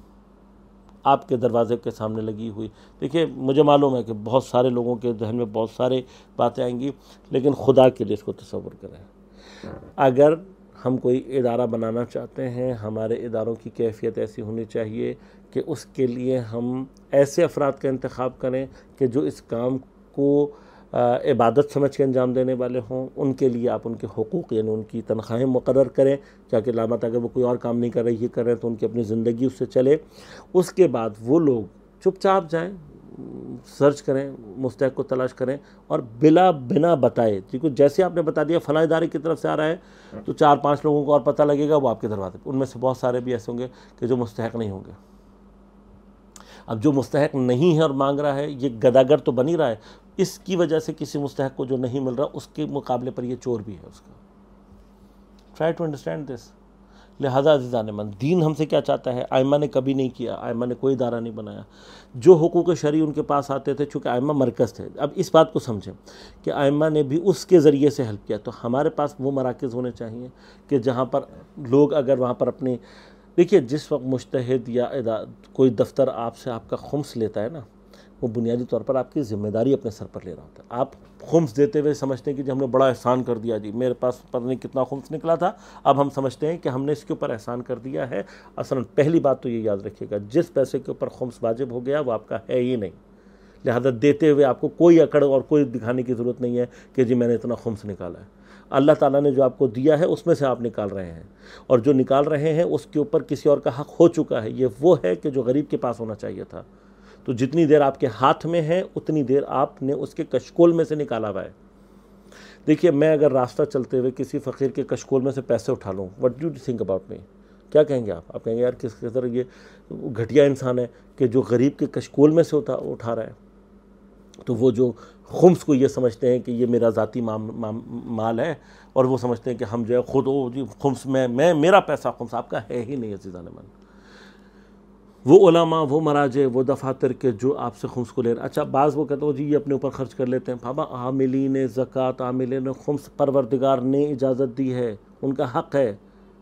आपके दरवाजे के सामने लगी हुई, देखिए मुझे मालूम है कि बहुत सारे लोगों के जहन में बहुत सारे बातें आएंगी, लेकिन खुदा के लिए इसको तसव्वुर करें। अगर हम कोई इदारा बनाना चाहते हैं, हमारे इदारों की कैफियत ऐसी होनी चाहिए कि उसके लिए हम ऐसे अफराद का इंतखाब करें कि जो इस काम को इबादत समझ के अंजाम देने वाले हों। उनके लिए आप उनके हुकूक़ यानी उनकी तनख्वाहें मुकर्रर करें, ताकि लामत अगर वो कोई और काम नहीं कर रहे ये करें तो उनकी अपनी ज़िंदगी उससे चले। उसके बाद वो लोग चुपचाप जाएं, सर्च करें, मुस्तहिक़ को तलाश करें और बिना बताए, क्योंकि जैसे आपने बता दिया फ़लाँ इदारे की तरफ से आ रहा है तो 4-5 लोगों को और पता लगेगा, वो आपके दरवाजे पर, उनमें से बहुत सारे भी ऐसे होंगे कि जो मुस्तहिक़ नहीं होंगे। अब जो मुस्तहिक़ नहीं है और मांग रहा है, ये गदागर तो बन ही रहा है, इसकी वजह से किसी मुस्तहिक़ को जो नहीं मिल रहा उसके मुकाबले पर ये चोर भी है उसका। Try to understand this. लिहाजा अज़ीज़ान मन, दीन हमसे क्या चाहता है? आइम्मा ने कभी नहीं किया, आइम्मा ने कोई इदारा नहीं बनाया। जो हुकूक़ शरई उनके पास आते थे, चूँकि आइम्मा मरकज़ थे, अब इस बात को समझें कि आइम्मा ने भी उसके ज़रिए से हेल्प किया, तो हमारे पास वो मराकज़ होने चाहिए कि जहाँ पर लोग अगर वहाँ पर अपनी, देखिए जिस वक्त मुज्तहिद या कोई दफ्तर आपसे आपका खुम्स लेता है ना, वो बुनियादी तौर पर आपकी ज़िम्मेदारी अपने सर पर ले रहा होता है। आप खुम्स देते हुए समझते हैं कि जी हमने बड़ा एहसान कर दिया, जी मेरे पास पता नहीं कितना खुम्स निकला था, अब हम समझते हैं कि हमने इसके ऊपर एहसान कर दिया है। असल पहली बात तो ये याद रखिएगा, जिस पैसे के ऊपर खुम्स वाजिब हो गया वो आपका है ही नहीं, लिहाजा देते हुए आपको कोई अकड़ और कोई दिखाने की ज़रूरत नहीं है कि जी मैंने इतना खुम्स निकाला है। अल्लाह ताला ने जो आपको दिया है उसमें से आप निकाल रहे हैं, और जो निकाल रहे हैं उसके ऊपर किसी और का हक़ हो चुका है। ये वो है कि जो गरीब के पास होना चाहिए था। तो जितनी देर आपके हाथ में है उतनी देर आपने उसके कशकोल में से निकाला हुआ है। देखिए मैं अगर रास्ता चलते हुए किसी फ़कीर के कशकोल में से पैसे उठा लूँ, what do you think about me? क्या कहेंगे आप कहेंगे यार किस तरह ये घटिया इंसान है कि जो गरीब के कशकोल में से उठा रहा है। तो वो जो खुम्स को ये समझते हैं कि ये मेरा ज़ाती माल है, और वो समझते हैं कि हम जो है खुद जी खुम्स में मेरा पैसा खुम्स, आपका है ही नहीं अज़ीज़ान मन। वो उलमा, वो मराजे, वो दफातर के जो आपसे खुम्स को ले रहे हैं। अच्छा बाज़ वो कहते हो जी ये अपने ऊपर खर्च कर लेते हैं। बाबा आमिलीन ज़कात, आमिलीन खुम्स परवरदिगार ने इजाज़त दी है, उनका हक़ है।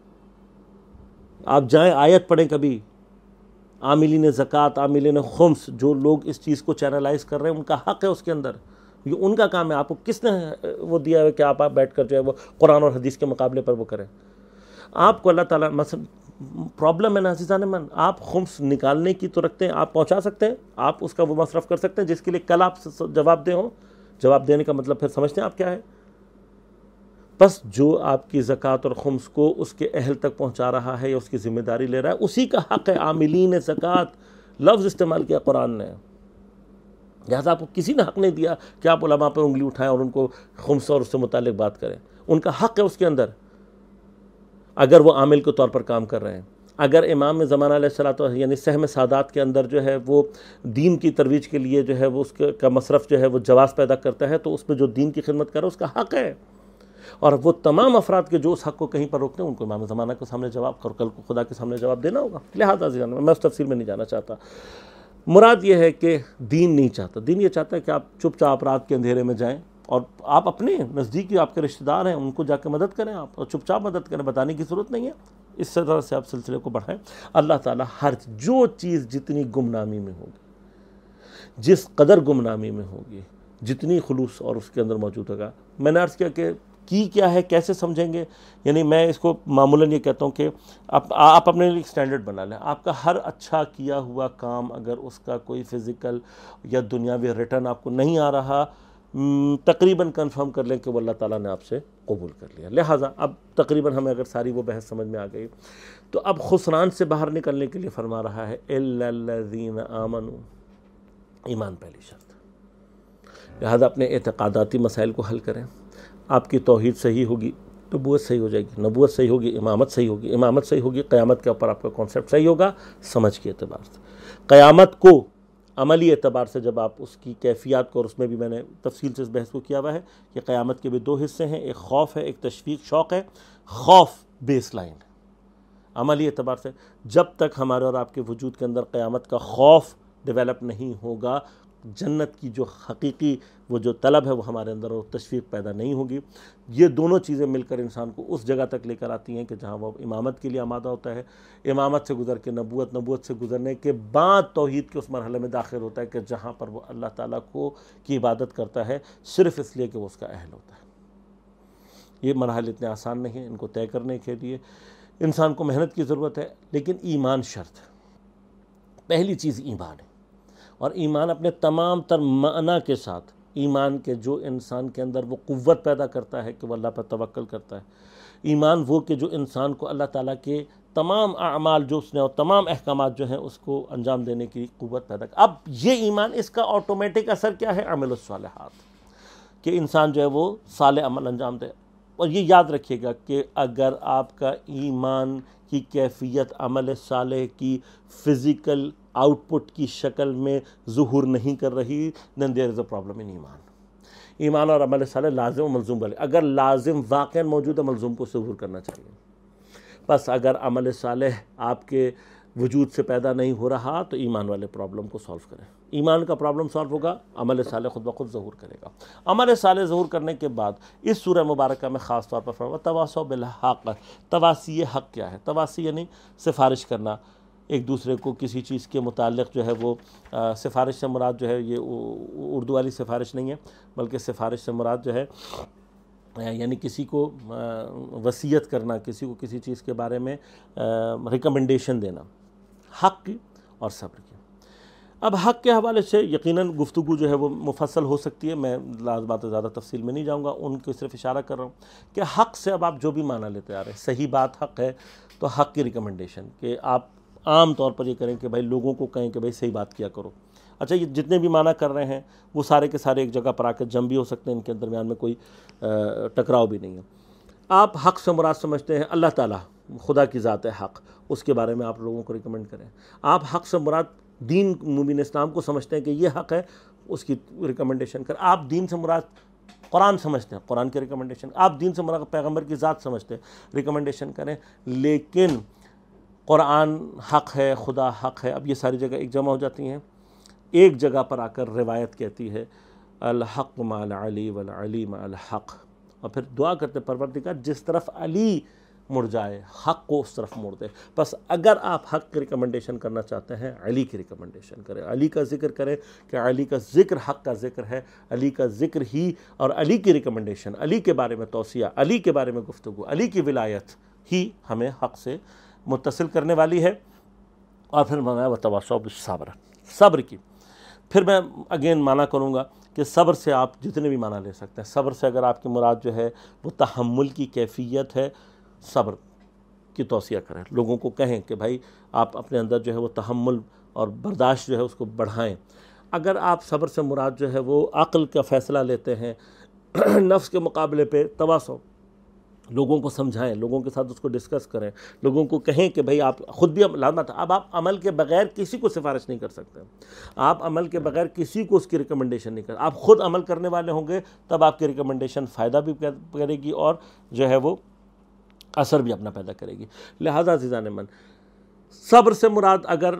आप जाएँ आयत पढ़ें कभी, आमिलीन ज़कात, आमिलीन खुम्स, जो लोग इस चीज़ को चैनलाइज़ कर रहे हैं उनका हक़ है उसके अंदर, ये उनका काम है। आपको किसने वो दिया है कि आप बैठ कर जो है वो कुरान और हदीस के मुकाबले पर वो करें? आपको अल्लाह ताला मसलन प्रॉब्लम है ना अज़ीज़ान मन, आप खुम्स निकालने की तो रखते हैं, आप पहुंचा सकते हैं, आप उसका वो मसरफ़ कर सकते हैं जिसके लिए कल आप जवाब दे हो। जवाब देने का मतलब फिर समझते हैं आप क्या है? बस जो आपकी ज़कात और खुम्स को उसके अहल तक पहुँचा रहा है या उसकी ज़िम्मेदारी ले रहा है, उसी का हक़ है। आमिलीन ज़कात लफ्ज़ इस्तेमाल किया कुरान ने, लिहाजा आपको किसी ने हक़ नहीं दिया कि आप उलमा पर उंगली उठाएं और उनको खुम्स और उससे मुतालिक बात करें। उनका हक़ है उसके अंदर, अगर वो आमिल के तौर पर काम कर रहे हैं। अगर इमाम में ज़माना अलैहिस्सलातो यानी सहम सादात के अंदर जो है वो दीन की तरवीज के लिए जो है वो उसके का मसरफ़ जो है वो जवाज़ पैदा करता है, तो उसमें जो दीन की खिदमत कर रहा है उसका हक़ है। और वो तमाम अफराद के जो उस हक़ को कहीं पर रोकते हैं, उनको इमाम ज़माना के सामने जवाब कर, कल को खुदा के सामने जवाब देना होगा। लिहाजा मैं उस तफसील में नहीं जाना चाहता। मुराद ये है कि दीन नहीं चाहता, दीन ये चाहता है कि आप चुपचाप रात के अंधेरे में जाएँ और आप अपने नज़दीकी आपके रिश्तेदार हैं उनको जाकर मदद करें, आप और चुपचाप मदद करें, बताने की ज़रूरत नहीं है। इस तरह से आप सिलसिले को बढ़ाएं। अल्लाह ताला हर जो चीज़ जितनी गुमनामी में होगी, जिस कदर गुमनामी में होगी, जितनी खुलूस और उसके अंदर मौजूद होगा। मैंने अर्ज़ किया कि की क्या है, कैसे समझेंगे, यानी मैं इसको मामूलन ये कहता हूँ कि आप अपने लिए स्टैंडर्ड बना लें। आपका हर अच्छा किया हुआ काम अगर उसका कोई फ़िज़िकल या दुनियावी रिटर्न आपको नहीं आ रहा, तकरीबन कंफर्म कर लें कि वो अल्लाह ताला ने आपसे कबूल कर लिया। लिहाजा अब तकरीबन हमें अगर सारी वो बहस समझ में आ गई, तो अब खुसरान से बाहर निकलने के लिए फरमा रहा है इल्लल्लज़ीना आमनू, ईमान पहली शर्त। लिहाजा अपने एतक़ादाती मसाइल को हल करें। आपकी तौहीद सही होगी, नबूवत सही हो जाएगी, नबूवत सही होगी, इमामत सही होगी, इमामत सही होगी, क़यामत के ऊपर आपका कॉन्सेप्ट सही होगा समझ के एतबार से। क़यामत को अमली एतबार से जब आप उसकी कैफियत को, और उसमें भी मैंने तफसील से इस बहस को किया हुआ है कि क़यामत के भी दो हिस्से हैं, एक खौफ है, एक तशवीक़ शौक़ है। खौफ बेस लाइन है अमली एतबार से। जब तक हमारे और आपके वजूद के अंदर क़यामत का खौफ डेवलप नहीं होगा, जन्नत की जो हकीकी वो जो तलब है वो हमारे अंदर और तशवीक़ पैदा नहीं होगी। ये दोनों चीज़ें मिलकर इंसान को उस जगह तक लेकर आती हैं कि जहाँ वो इमामत के लिए आमादा होता है, इमामत से गुजर के नबूवत, नबूवत से गुजरने के बाद तौहीद के उस मरहले में दाखिल होता है कि जहाँ पर वो अल्लाह ताला को की इबादत करता है सिर्फ़ इसलिए कि वो उसका अहल होता है। ये मरहले इतने आसान नहीं हैं, इनको तय करने के लिए इंसान को मेहनत की ज़रूरत है, लेकिन ईमान शर्त है। पहली चीज़ ईमान है, और ईमान अपने तमाम तर माना के साथ, ईमान के जो इंसान के अंदर वो क़ुव्वत पैदा करता है कि वह अल्लाह पर तवक्ल करता है। ईमान वो कि जो इंसान को अल्लाह ताला के तमाम अमाल जो उसने और तमाम अहकामात जो हैं उसको अंजाम देने की क़ुव्वत पैदा कर। अब ये ईमान, इसका ऑटोमेटिक असर क्या है? अमलुस सालिहात, कि इंसान जो है वो साले अमल अंजाम दे। और ये याद रखिएगा कि अगर आपका ईमान की कैफियत अमल साले की फ़िज़िकल आउटपुट की शक्ल में ज़ुहूर नहीं कर रही, then there is a problem in ईमान। ईमान और अमल साले लाजिम और मलज़ूम वाले, अगर लाजिम वाक़ई मौजूद है, मलज़ूम को ज़ुहूर करना चाहिए। बस अगर अमल साले आपके वजूद से पैदा नहीं हो रहा तो ईमान वाले प्रॉब्लम को सॉल्व करें। ईमान का प्रॉब्लम सॉल्व होगा, अमल साले खुद ब खुद ज़हूर करेगा। अमल साले ज़हूर करने के बाद इस सूरह मुबारक में ख़ास तौर पर फरमाया तवासौ बिल हक़। तवासी हक़ क्या है? तवासी यानी सिफारिश करना एक दूसरे को किसी चीज़ के मुताल्लिक़ जो है वो सिफारिश से मुराद जो है ये उर्दू वाली सिफारिश नहीं है, बल्कि सिफारिश से मुराद जो है यानी किसी को वसीयत करना, किसी को किसी चीज़ के बारे में रिकमेंडेशन देना, हक़ की और सब्र की। अब हक़ के हवाले से यकीनन गुफ्तगू जो है वो मुफस्सल हो सकती है, मैं बात ज़्यादा तफसील में नहीं जाऊँगा, उनको सिर्फ इशारा कर रहा हूँ कि हक़ से अब आप जो भी माना लेते आ रहे हैं, सही बात हक़ है तो हक़ की रिकमेंडेशन कि आप आम तौर पर ये करें कि भाई लोगों को कहें कि भाई सही बात किया करो। अच्छा, ये जितने भी माना कर रहे हैं वो सारे के सारे एक जगह पर आकर जम भी हो सकते हैं, इनके दरमियान में कोई टकराव भी नहीं है। आप हक़ से मुराद समझते हैं अल्लाह ताला, खुदा की ज़ात है हक़, उसके बारे में आप लोगों को रिकमेंड करें। आप हक़ से मुराद दीन मुबीन इस्लाम को समझते हैं कि ये हक़ है, उसकी रिकमेंडेशन करें। आप दीन से मुराद कुरान समझते हैं, कुरान की रिकमेंडेशन। आप दीन से मुराद पैगम्बर की ज़ात समझते हैं, रिकमेंडेशन करें। लेकिन कुरान हक़ है, खुदा हक़ है, अब ये सारी जगह एक जमा हो जाती हैं। एक जगह पर आकर रिवायत कहती है अल हक़ मअल अली वल अली मअल हक़, और फिर दुआ करते परवरदिगार जिस तरफ अली मुड़ जाए हक़ को उस तरफ मोड़ दे। बस अगर आप हक़ की रिकमेंडेशन करना चाहते हैं, अली की रिकमेंडेशन करें, अली का जिक्र करें कि अली का जिक्र हक़ का जिक्र है, अली का जिक्र ही और अली की रिकमेंडेशन, अली के बारे में तौसिया, अली के बारे में गुफ्तगू, अली की विलायत ही हमें हक़ से मुत्तसिल करने वाली है। और फिर मनाया व तवासौ बिस्सब्र, सब्र की। फिर मैं अगेन माना करूँगा कि सब्र से आप जितने भी माना ले सकते हैं। सब्र से अगर आपकी मुराद जो है वो तहम्मुल की कैफियत है, सब्र की तौसिया करें, लोगों को कहें कि भाई आप अपने अंदर जो है वो तहम्मुल और बर्दाश्त जो है उसको बढ़ाएं। अगर आप सब्र से मुराद जो है वो अक्ल का फ़ैसला लेते हैं नफ्स के मुकाबले पे तवासो, लोगों को समझाएं, लोगों के साथ उसको डिस्कस करें, लोगों को कहें कि भाई आप ख़ुद भी लाजमत। अब आप अमल के बगैर किसी को सिफारिश नहीं कर सकते, आप अमल के बगैर किसी को उसकी रिकमेंडेशन नहीं कर। आप ख़ुद अमल करने वाले होंगे तब आपकी रिकमेंडेशन फ़ायदा भी करेगी और जो है वो असर भी अपना पैदा करेगी। लिहाजा अज़ीज़ान मन, सब्र से मुराद अगर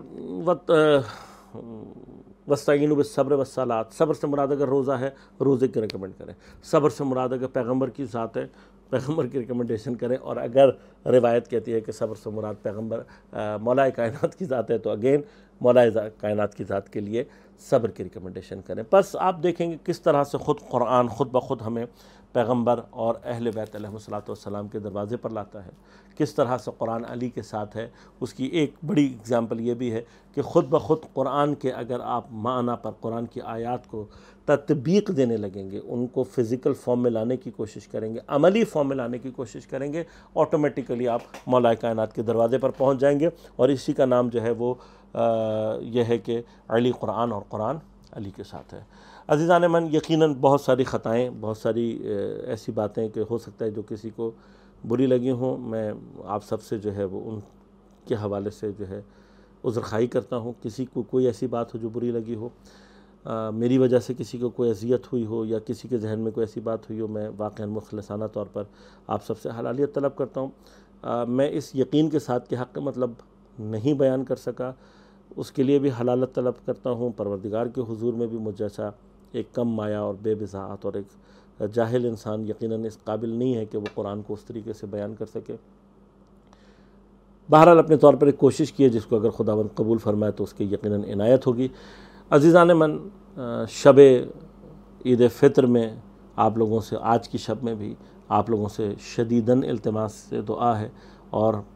वस्तईनु बिस्सब्र वस्सलात, सब्र से मुराद अगर रोज़ा है, रोज़े की रिकमेंड करें। सब्र से मुराद अगर पैगंबर की ज़ात है, पैगंबर की रिकमेंडेशन करें। और अगर रिवायत कहती है कि सब्र से मुराद पैगंबर मौलाए कायनात की ज़ात है तो अगेन मौलाए कायनात की ज़ात के लिए सब्र की रिकमेंडेशन करें। बस आप देखेंगे किस तरह से ख़ुद कुरान ख़ुद ब खुद हमें पैगंबर और अहले बैत अलैहिस्सलातु वस्सलाम के दरवाज़े पर लाता है, किस तरह से कुरान अली के साथ है। उसकी एक बड़ी एग्ज़ाम्पल ये भी है कि ख़ुद ब खुद कुरान के अगर आप माना पर कुरान की आयात को तत्बीक देने लगेंगे, उनको फ़िज़िकल फॉर्म में लाने की कोशिश करेंगे, अमली फॉर्म में लाने की कोशिश करेंगे, ऑटोमेटिकली आप मौलाए कायनात के दरवाज़े पर पहुँच जाएंगे। और इसी का नाम जो है वो यह है कि अली कुरान और कुरान अली के साथ है। अज़ीज़ान मन, यकीनन बहुत सारी ख़ताएँ, बहुत सारी ऐसी बातें कि हो सकता है जो किसी को बुरी लगी हों। मैं आप सबसे जो है वो उनके हवाले से जो है उज़्र-ख़ाही करता हूँ। किसी को कोई ऐसी बात हो जो बुरी लगी हो, मेरी वजह से किसी को कोई अज़ियत हुई हो या किसी के जहन में कोई ऐसी बात हुई हो, मैं वाक़ई मुख़लिसाना तौर पर आप सबसे हलालियत तलब करता हूँ। मैं इस यकीन के साथ कि हक़ मतलब नहीं बयान कर सका, उसके लिए भी हलालत तलब करता हूँ। परवरदिगार के हुजूर में भी मुझ जैसा एक कम माया और बेबिज़ाअत और एक जाहिल इंसान यकीनन इस काबिल नहीं है कि वो कुरान को उस तरीके से बयान कर सके। बहरहाल अपने तौर पर एक कोशिश की है, जिसको अगर खुदावंद कबूल फरमाए तो उसकी यकीनन इनायत होगी। अज़ीज़ान मन, शब ईद फ़ितर में आप लोगों से, आज की शब में भी आप लोगों से शदीदन इल्तिमास से दुआ है और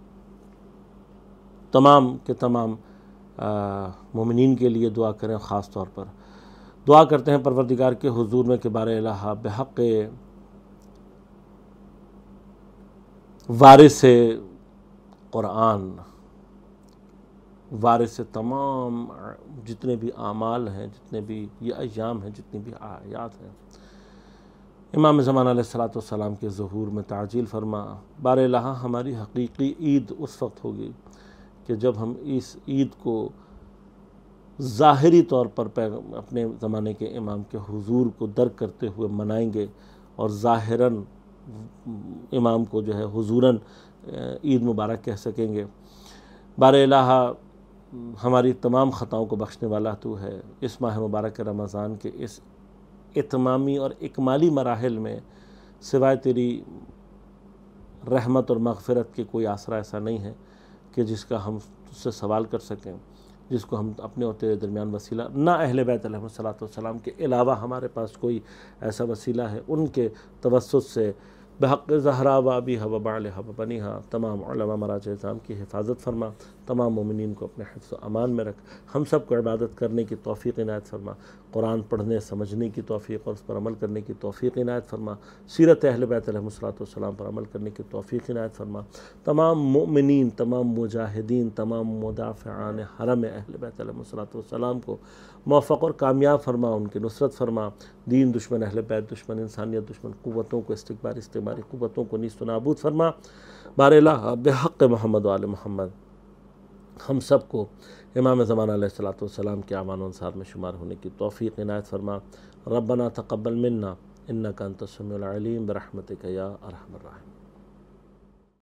तमाम के तमाम मोमिनीन के लिए दुआ करें। ख़ास तौर पर दुआ करते हैं परवरदिगार के हुजूर में कि बारे इलाहा बेहक़ वारिस कुरान, वारिस तमाम जितने भी आमाल हैं, जितने भी ये अय्याम हैं, जितनी भी आयात हैं, इमाम ज़मान अलैहिस्सलातु वस्सलाम के ज़ुहूर में ताजील फरमा। बारे इलाहा हमारी हकीकी ईद उस वक्त होगी कि जब हम इस ईद को ज़ाहिरी तौर पर अपने ज़माने के इमाम के हुजूर को दर्क करते हुए मनाएंगे और ज़ाहिरन इमाम को जो है हुजूरन ईद मुबारक कह सकेंगे। बारे इलाहा हमारी तमाम ख़ताओं को बख्शने वाला तू है। इस माह मुबारक रमज़ान के इस इत्मामी और इकमाली मराहिल में सिवाय तेरी रहमत और मग़फ़िरत के कोई आसरा ऐसा नहीं है कि जिसका हम तुझसे सवाल कर सकें, जिसको हम अपने और तेरे दरमियान वसीला, ना अहले बैत अलैहिस्सलातु वस्सलाम के अलावा हमारे पास कोई ऐसा वसीला है। उनके तवस्सुत से बहक़ ज़हरा व अबीहा व बालिहा व बनीहा तमाम उलमा मराज इज़ाम की हिफाजत फरमा, तमाम मोमिनीन को अपने हिफ्ज़ व अमान में रख, हम सब को इबादत करने की तौफ़ीक़ इनायत फरमा, कुरान पढ़ने समझने की तौफ़ीक़ और उस पर अमल करने की तौफ़ीक़ इनायत फरमा, सीरत अहले बैत अलैहिस्सलातु वस्सलाम पर अमल करने की तौफ़ीक़ इनायत फरमा, तमाम मोमिनीन, तमाम मुजाहिदीन, तमाम मुदाफ़िआन हरम अहले बैत अलैहिस्सलातु वस्सलाम को मुवफ़्फ़क़ और कामयाब फरमा, उनकी नुसरत फरमा। दीन दुश्मन, अहले बैत दुश्मन, इंसानियत दुश्मन क़ुव्वतों को इस्तिकबारी क़ुव्वतों को नीस्त नाबूद फरमा। बारे इलाहा बेहक़ मोहम्मद व आले मोहम्मद हम सब को इमाम ज़मान अलैहिस्सलातु वस्सलाम के आवान अंसार में शुमार होने की तौफ़ीक़ इनायत फरमा। रब्बना तक़ब्बल मिन्ना इन्नका अंतस समीउल अलीम बिरहमतिका या अरहमर राहिमीन।